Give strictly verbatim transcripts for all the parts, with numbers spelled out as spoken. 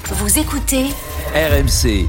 Vous écoutez R M C.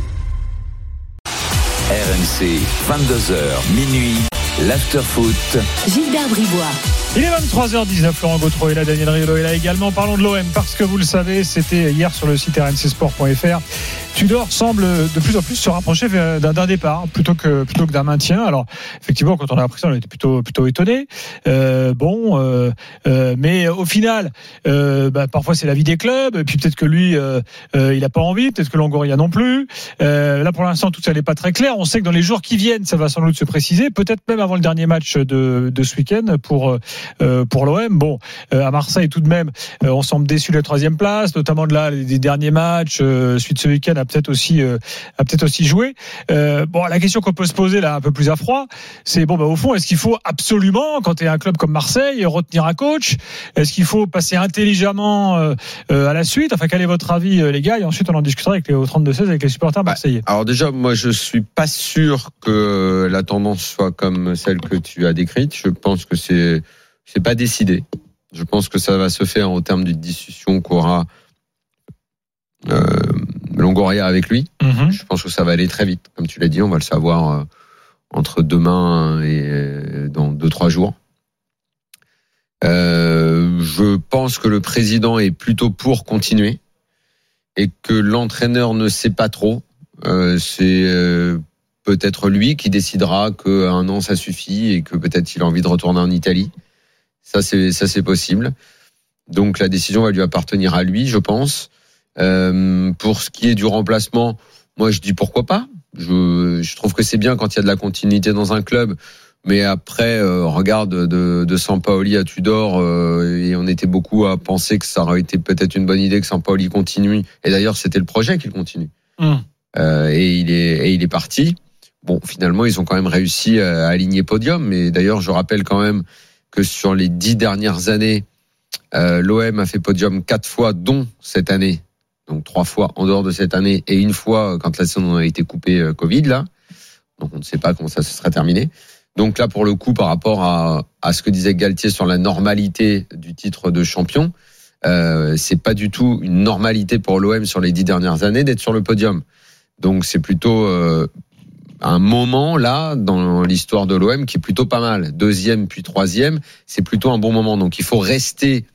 R M C, vingt-deux heures, minuit, l'after-foot. Gilbert Bribois. Il est vingt-trois heures dix-neuf, Laurent Gautreau est là, Daniel Riolo est là également. Parlons de l'O M parce que vous le savez, c'était hier sur le site r m c sport point f r. Tudor semble de plus en plus se rapprocher d'un, d'un départ plutôt que, plutôt que d'un maintien. Alors, effectivement, quand on a appris ça, on était plutôt, plutôt étonné. Euh, bon, euh, euh, mais au final, euh, bah, parfois c'est la vie des clubs. Et puis peut-être que lui, euh, euh, il n'a pas envie. Peut-être que Longoria non plus. Euh, là, pour l'instant, tout ça n'est pas très clair. On sait que dans les jours qui viennent, ça va sans doute se préciser. Peut-être même avant le dernier match de, de ce week-end pour, euh, pour l'O M. Bon, euh, à Marseille, tout de même, euh, on semble déçu de la troisième place, notamment de là, les derniers matchs, euh, suite ce week-end, a peut-être aussi, euh, a peut-être aussi joué. Euh, bon, la question qu'on peut se poser là, un peu plus à froid, c'est bon, bah, au fond, est-ce qu'il faut absolument, quand tu es un club comme Marseille, retenir un coach? Est-ce qu'il faut passer intelligemment euh, euh, à la suite? Enfin, quel est votre avis, euh, les gars? Et ensuite, on en discutera avec les trente-deux seize avec les supporters marseillais. Bah, alors déjà, moi, je suis pas sûr que la tendance soit comme celle que tu as décrite. Je pense que c'est c'est pas décidé. Je pense que ça va se faire au terme d'une discussion qu'aura euh, Longoria avec lui. Mm-hmm. Je pense que ça va aller très vite. Comme tu l'as dit, on va le savoir euh, entre demain et euh, dans deux trois jours. Euh, je pense que le président est plutôt pour continuer et que l'entraîneur ne sait pas trop. Euh, c'est euh, peut-être lui qui décidera qu'un an ça suffit et que peut-être il a envie de retourner en Italie. Ça c'est ça c'est possible. Donc la décision va lui appartenir à lui, je pense. Euh, pour ce qui est du remplacement, moi je dis pourquoi pas. Je, je trouve que c'est bien quand il y a de la continuité dans un club. Mais après, euh, regarde de, de Sampaoli à Tudor, euh, et on était beaucoup à penser que ça aurait été peut-être une bonne idée que Sampaoli continue. Et d'ailleurs, c'était le projet qu'il continue. Mmh. Euh, et il est et il est parti. Bon, finalement, ils ont quand même réussi à aligner podium. Mais d'ailleurs, je rappelle quand même que sur les dix dernières années, euh, l'O M a fait podium quatre fois, dont cette année. Donc trois fois en dehors de cette année et une fois quand la saison a été coupée euh, Covid là. Donc on ne sait pas comment ça se sera terminé. Donc là, pour le coup, par rapport à, à ce que disait Galtier sur la normalité du titre de champion, euh, c'est pas du tout une normalité pour l'O M sur les dix dernières années d'être sur le podium. Donc c'est plutôt euh, un moment là dans l'histoire de l'O M qui est plutôt pas mal. Deuxième puis troisième, c'est plutôt un bon moment. Donc il faut rester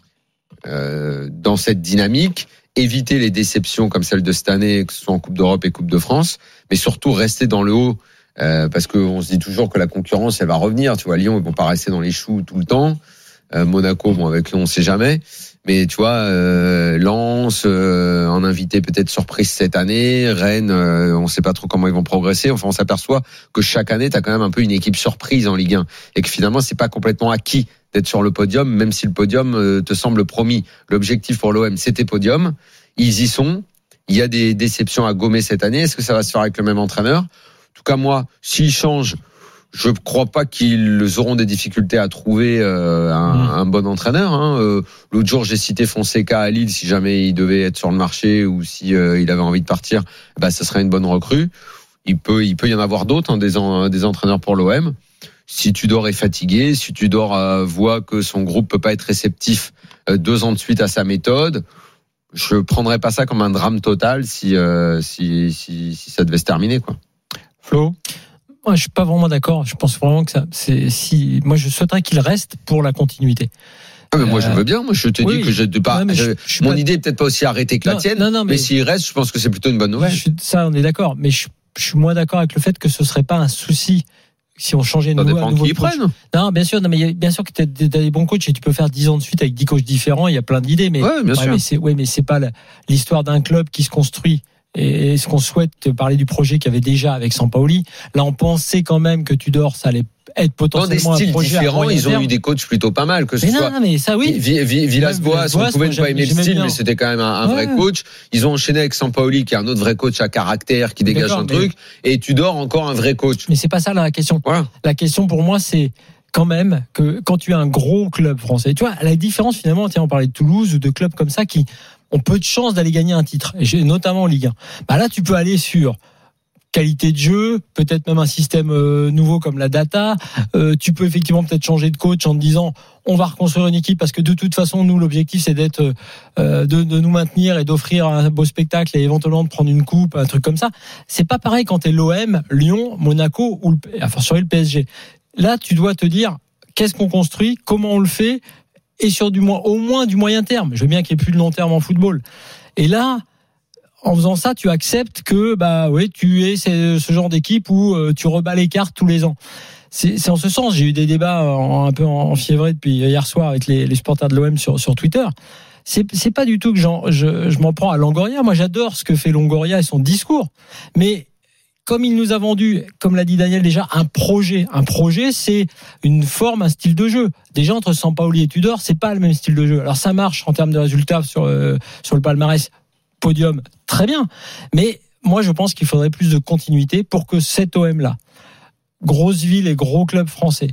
euh, dans cette dynamique, éviter les déceptions comme celle de cette année, que ce soit en Coupe d'Europe et Coupe de France, mais surtout rester dans le haut. Euh, parce qu'on se dit toujours que la concurrence elle va revenir, tu vois. Lyon ils vont pas rester dans les choux tout le temps, euh, Monaco bon avec Lyon on sait jamais, mais tu vois euh, Lens euh, en invité peut-être surprise cette année, Rennes euh, on sait pas trop comment ils vont progresser, enfin on s'aperçoit que chaque année t'as quand même un peu une équipe surprise en Ligue un et que finalement c'est pas complètement acquis d'être sur le podium, même si le podium euh, te semble promis. L'objectif pour l'O M c'était podium, ils y sont, il y a des déceptions à gommer cette année, est-ce que ça va se faire avec le même entraîneur? En tout cas, moi, s'ils changent, je ne crois pas qu'ils auront des difficultés à trouver euh, un, mmh. un bon entraîneur. Hein. Euh, l'autre jour, j'ai cité Fonseca à Lille, si jamais il devait être sur le marché ou si euh, il avait envie de partir, bah, ça serait une bonne recrue. Il peut, il peut y en avoir d'autres, hein, des, en, des entraîneurs pour l'O M. Si Tudor est fatigué, si Tudor euh, voit que son groupe peut pas être réceptif euh, deux ans de suite à sa méthode, je prendrais pas ça comme un drame total si, euh, si, si, si ça devait se terminer, quoi. Flo? Moi, je suis pas vraiment d'accord. Je pense vraiment que ça, c'est si, moi, je souhaiterais qu'il reste pour la continuité. Ah mais moi, euh, je veux bien. Moi, je te oui, dis que je pas. Ouais, je, je mon pas... idée est peut-être pas aussi arrêtée que non, la tienne. Non, non, mais, mais s'il reste, je pense que c'est plutôt une bonne nouvelle. Je, ça, on est d'accord. Mais je, je suis moins d'accord avec le fait que ce serait pas un souci si on changeait de nouveau, un nouveau coach. Non, bien sûr. Non, mais bien sûr que tu as des bons coachs et tu peux faire dix ans de suite avec dix coachs différents. Il y a plein d'idées, mais ouais, bien ouais, sûr. mais c'est, ouais, mais c'est pas la, l'histoire d'un club qui se construit. Et est-ce qu'on souhaite parler du projet qu'il y avait déjà avec Sampaoli? Là, on pensait quand même que Tudor, ça allait être potentiellement dans des styles un projet différents. Ils ont terme. eu des coachs plutôt pas mal. Que ce mais soit non, mais ça oui. Villas-Boas, on pouvait ne pas aimer le style, bien. mais c'était quand même un, un ouais. vrai coach. Ils ont enchaîné avec Sampaoli, qui est un autre vrai coach à caractère, qui dégage D'accord, un truc, mais... et Tudor encore un vrai coach. Mais c'est pas ça là, la question. Voilà. La question pour moi, c'est quand même que quand tu as un gros club français, tu vois, la différence finalement, tiens, on parlait de Toulouse ou de clubs comme ça qui ont peu de chances d'aller gagner un titre, et notamment en Ligue un. Bah là, tu peux aller sur qualité de jeu, peut-être même un système euh, nouveau comme la data. Euh, tu peux effectivement peut-être changer de coach en te disant on va reconstruire une équipe parce que de toute façon nous l'objectif c'est d'être euh, de, de nous maintenir et d'offrir un beau spectacle et éventuellement de prendre une coupe, un truc comme ça. C'est pas pareil quand t'es l'O M, Lyon, Monaco ou le, enfin sur le P S G. Là tu dois te dire qu'est-ce qu'on construit, comment on le fait et sur du moins au moins du moyen terme. Je veux bien qu'il n'y ait plus de long terme en football. Et là en faisant ça, tu acceptes que bah oui, tu es ce, ce genre d'équipe où euh, tu rebats les cartes tous les ans. C'est, c'est en ce sens. J'ai eu des débats en, un peu en, en fiévré depuis hier soir avec les, les supporters de l'O M sur, sur Twitter. C'est, c'est pas du tout que j'en, je, je m'en prends à Longoria. Moi, j'adore ce que fait Longoria et son discours. Mais comme il nous a vendu, comme l'a dit Daniel déjà, un projet. Un projet, c'est une forme, un style de jeu. Déjà entre Sampaoli et Tudor, c'est pas le même style de jeu. Alors ça marche en termes de résultats sur euh, sur le palmarès. Podium, très bien. Mais moi, je pense qu'il faudrait plus de continuité pour que cet O M-là, grosse ville et gros club français,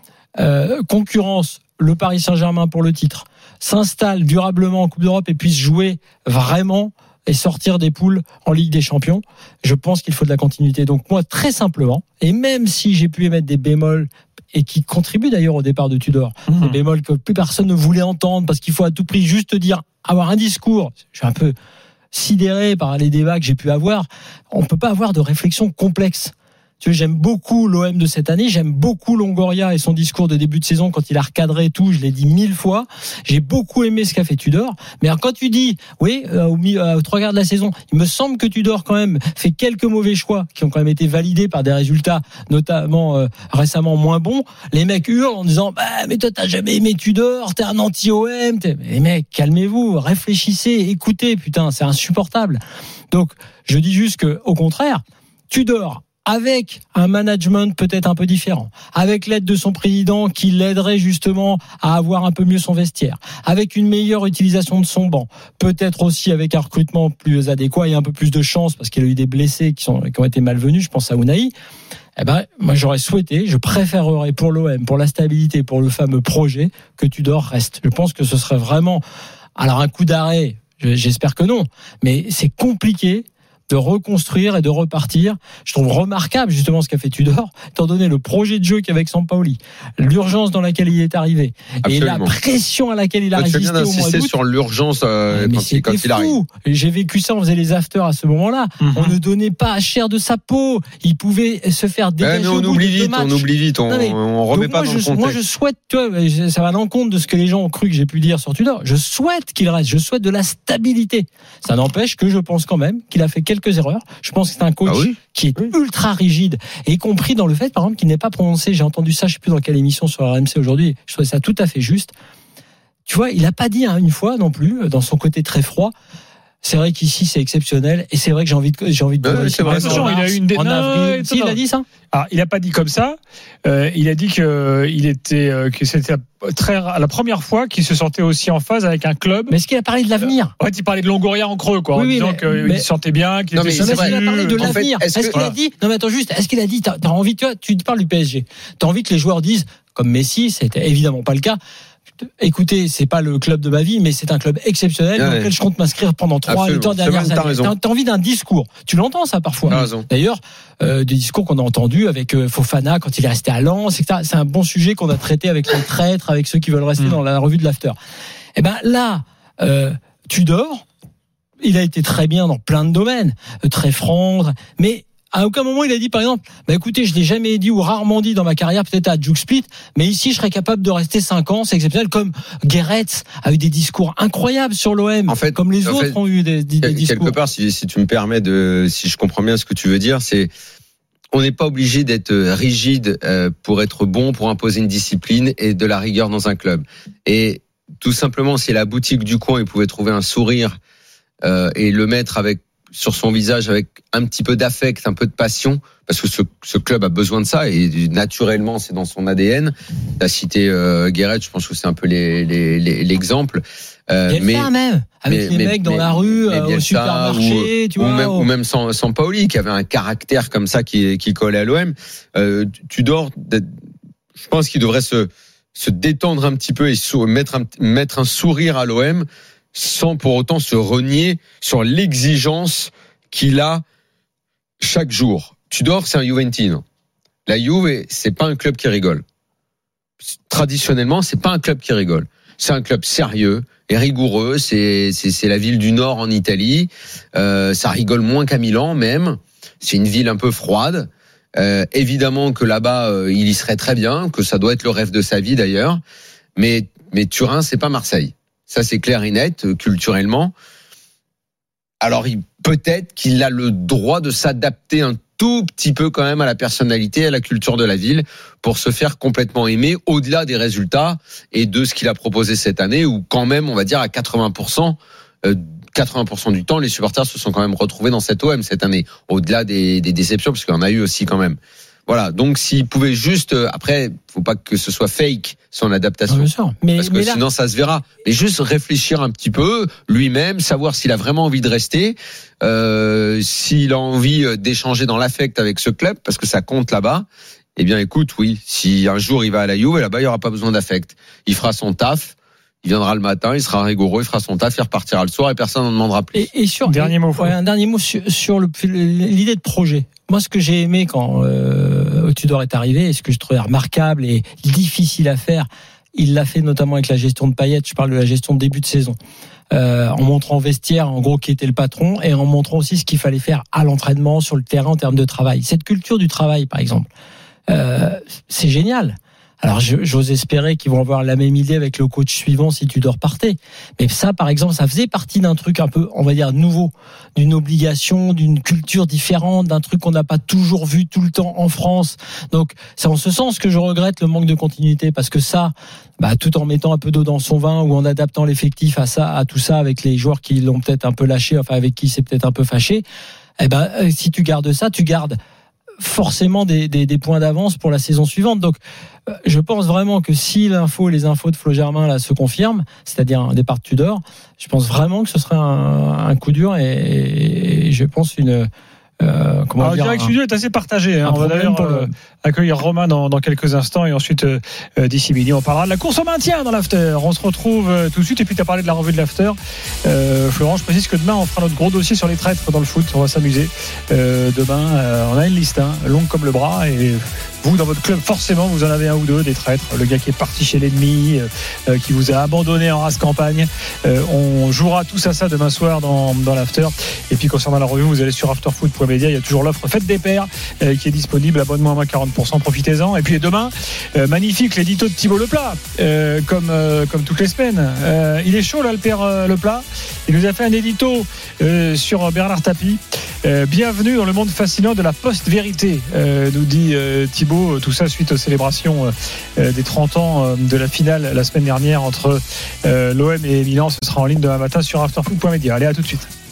euh, concurrence, le Paris Saint-Germain pour le titre, s'installe durablement en Coupe d'Europe et puisse jouer vraiment et sortir des poules en Ligue des Champions. Je pense qu'il faut de la continuité. Donc moi, très simplement, et même si j'ai pu émettre des bémols et qui contribuent d'ailleurs au départ de Tudor, mmh. des bémols que plus personne ne voulait entendre parce qu'il faut à tout prix juste dire, avoir un discours. Je suis un peu sidéré par les débats que j'ai pu avoir. On peut pas avoir de réflexion complexe. Tu vois, j'aime beaucoup l'O M de cette année, j'aime beaucoup Longoria et son discours de début de saison quand il a recadré tout, je l'ai dit mille fois. J'ai beaucoup aimé ce qu'a fait Tudor. Mais alors quand tu dis, oui, euh, au, euh, aux trois quarts de la saison, il me semble que Tudor quand même fait quelques mauvais choix qui ont quand même été validés par des résultats notamment euh, récemment moins bons. Les mecs hurlent en disant, bah mais toi t'as jamais aimé Tudor, t'es un anti-O M. T'es... Mais les mecs, calmez-vous, réfléchissez, écoutez, putain, c'est insupportable. Donc je dis juste que au contraire, Tudor avec un management peut-être un peu différent, avec l'aide de son président qui l'aiderait justement à avoir un peu mieux son vestiaire, avec une meilleure utilisation de son banc, peut-être aussi avec un recrutement plus adéquat et un peu plus de chance parce qu'il y a eu des blessés qui, sont, qui ont été malvenus, je pense à Unai. Eh ben, moi j'aurais souhaité, je préférerais pour l'O M, pour la stabilité, pour le fameux projet, que Tudor reste. Je pense que ce serait vraiment, alors un coup d'arrêt, j'espère que non, mais c'est compliqué de reconstruire et de repartir. Je trouve remarquable justement ce qu'a fait Tudor, étant donné le projet de jeu qu'il y a avec Sampaoli, l'urgence dans laquelle il est arrivé, Absolument. Et la pression à laquelle il a résisté au mois d'août. Tu as bien insisté sur l'urgence euh, mais quand, il, quand il arrive. J'ai vécu ça, on faisait les afters à ce moment-là. Mm-hmm. On ne donnait pas cher de sa peau. Il pouvait se faire dégager ouais, mais on au bout oublie de vite, on oublie vite, on, mais, on remet pas moi, dans je, le contexte. Moi, je souhaite, tu vois, ça va à l'encontre de ce que les gens ont cru que j'ai pu dire sur Tudor. Je souhaite qu'il reste. Je souhaite de la stabilité. Ça n'empêche que je pense quand même qu'il a fait quelques erreurs. Je pense Je pense que c'est un coach ah oui qui est oui. ultra rigide, y compris dans le fait, par exemple, qu'il n'est pas prononcé. J'ai entendu ça, je ne sais plus dans quelle émission sur R M C aujourd'hui. Je trouvais ça tout à fait juste. Tu vois, il n'a pas dit hein, une fois non plus, dans son côté très froid. C'est vrai qu'ici c'est exceptionnel et c'est vrai que j'ai envie de j'ai envie de ouais, c'est vrai, attention, il a eu une dé... en non, avril. Si, il a dit ça. Ah, il a pas dit comme ça. Euh, il a dit que il était euh, que c'était très la première fois qu'il se sentait aussi en phase avec un club. Mais est-ce qu'il a parlé de l'avenir? En fait, il parlait de Longoria en creux, quoi, oui, en oui, disant qu'il mais... se sentait bien, qu'il non, était. Mais c'est vrai. Il a parlé de l'avenir. En fait, est-ce, est-ce qu'il voilà. a dit? Non, mais attends juste. Est-ce qu'il a dit? T'as, t'as envie, tu vois, tu parles du P S G. T'as envie que les joueurs disent, comme Messi, c'était évidemment pas le cas. Écoutez, c'est pas le club de ma vie, mais c'est un club exceptionnel ouais, dans lequel je compte m'inscrire pendant trois les trois dernières années. T'as, t'as envie d'un discours. Tu l'entends ça parfois. D'ailleurs, euh, des discours qu'on a entendus avec euh, Fofana quand il est resté à Lens, et cetera. C'est un bon sujet qu'on a traité avec les traîtres, avec ceux qui veulent rester mmh. dans la revue de l'After. Et ben là, euh, Tudor, il a été très bien dans plein de domaines, euh, très franc, mais à aucun moment il a dit par exemple bah écoutez je l'ai jamais dit ou rarement dit dans ma carrière peut-être à Juke Split mais ici je serais capable de rester cinq ans c'est exceptionnel comme Guéret a eu des discours incroyables sur l'O M en fait, comme les autres fait, ont eu des, des, des discours quelque part si, si tu me permets de si je comprends bien ce que tu veux dire c'est on n'est pas obligé d'être rigide pour être bon pour imposer une discipline et de la rigueur dans un club et tout simplement si la boutique du coin il pouvait trouver un sourire euh, et le mettre avec sur son visage avec un petit peu d'affect, un peu de passion, parce que ce, ce club a besoin de ça et naturellement c'est dans son A D N. T'as cité euh, Guéret, je pense que c'est un peu les, les, les, l'exemple. Euh, mais même avec mais, les mais, mecs dans mais, la rue, euh, au supermarché, ou, tu vois, ou même, ou même sans, sans Paoli qui avait un caractère comme ça qui, qui collait à l'O M. Euh, Tudor, je pense qu'il devrait se, se détendre un petit peu et sou, mettre un, mettre un sourire à l'O M. Sans pour autant se renier sur l'exigence qu'il a chaque jour. Tudor, c'est un Juventino. La Juve, c'est pas un club qui rigole. Traditionnellement, c'est pas un club qui rigole. C'est un club sérieux et rigoureux. C'est, c'est, c'est la ville du Nord en Italie. Euh, ça rigole moins qu'à Milan, même. C'est une ville un peu froide. Euh, évidemment que là-bas, euh, il y serait très bien, que ça doit être le rêve de sa vie d'ailleurs. Mais, mais Turin, c'est pas Marseille. Ça, c'est clair et net, euh, culturellement. Alors, il, peut-être qu'il a le droit de s'adapter un tout petit peu quand même à la personnalité, à la culture de la ville, pour se faire complètement aimer au-delà des résultats et de ce qu'il a proposé cette année, où quand même, on va dire à quatre-vingts pour cent, euh, quatre-vingts pour cent du temps, les supporters se sont quand même retrouvés dans cette O M cette année, au-delà des, des déceptions, parce qu'il y en a eu aussi quand même. Voilà, donc s'il pouvait juste, euh, après, faut pas que ce soit fake son adaptation, bien sûr. Mais, parce que mais là... sinon ça se verra. Mais juste réfléchir un petit peu lui-même, savoir s'il a vraiment envie de rester, euh, s'il a envie d'échanger dans l'affect avec ce club, parce que ça compte là-bas. Eh bien, écoute, oui, si un jour il va à la Juve, là-bas il y aura pas besoin d'affect. Il fera son taf. Il viendra le matin, il sera rigoureux, il fera son taf, il repartira le soir et personne n'en demandera plus. Et, et sur dernier et, mot. Ouais, un dernier mot sur, sur le, l'idée de projet. Moi, ce que j'ai aimé quand euh, Tudor est arrivé, et ce que je trouvais remarquable et difficile à faire, il l'a fait notamment avec la gestion de Payet. Je parle de la gestion de début de saison, euh, en montrant au vestiaire, en gros, qui était le patron, et en montrant aussi ce qu'il fallait faire à l'entraînement, sur le terrain, en termes de travail. Cette culture du travail, par exemple, euh, c'est génial. Alors, j'ose espérer qu'ils vont avoir la même idée avec le coach suivant si Tudor partait. Mais ça, par exemple, ça faisait partie d'un truc un peu, on va dire, nouveau, d'une obligation, d'une culture différente, d'un truc qu'on n'a pas toujours vu tout le temps en France. Donc, c'est en ce sens que je regrette le manque de continuité, parce que ça, bah, tout en mettant un peu d'eau dans son vin ou en adaptant l'effectif à ça, à tout ça, avec les joueurs qui l'ont peut-être un peu lâché, enfin avec qui c'est peut-être un peu fâché. Eh ben, si tu gardes ça, tu gardes forcément des, des, des points d'avance pour la saison suivante. Donc, je pense vraiment que si l'info, les infos de Flo Germain là se confirment, c'est-à-dire un départ de Tudor, je pense vraiment que ce serait un, un coup dur et, et je pense une euh, comment Alors, dire. Je dirais que un, le studio est assez partagé. Hein. On va d'ailleurs pour le... euh, accueillir Romain dans, dans quelques instants et ensuite euh, d'ici midi on parlera de la course au maintien dans l'after. On se retrouve euh, tout de suite et puis tu as parlé de la revue de l'after. Euh, Florent, je précise que demain on fera notre gros dossier sur les traîtres dans le foot. On va s'amuser. Euh, demain, euh, on a une liste hein, longue comme le bras et vous, dans votre club, forcément, vous en avez un ou deux, des traîtres. Le gars qui est parti chez l'ennemi, euh, qui vous a abandonné en race campagne. Euh, on jouera tous à ça demain soir dans, dans l'after. Et puis, concernant la revue, vous allez sur afterfoot point media. Il y a toujours l'offre Fête des Pères euh, qui est disponible. Abonnement à moins quarante pour cent. Profitez-en. Et puis, demain, euh, magnifique l'édito de Thibaut Leplat, euh, comme, euh, comme toutes les semaines. Euh, il est chaud, là, le père euh, Leplat. Il nous a fait un édito euh, sur Bernard Tapie. Euh, bienvenue dans le monde fascinant de la post-vérité, euh, nous dit euh, Thibaut. Tout ça suite aux célébrations euh, des trente ans euh, de la finale la semaine dernière entre euh, l'O M et Milan. Ce sera en ligne demain matin sur afterfoot point media. Allez, à tout de suite.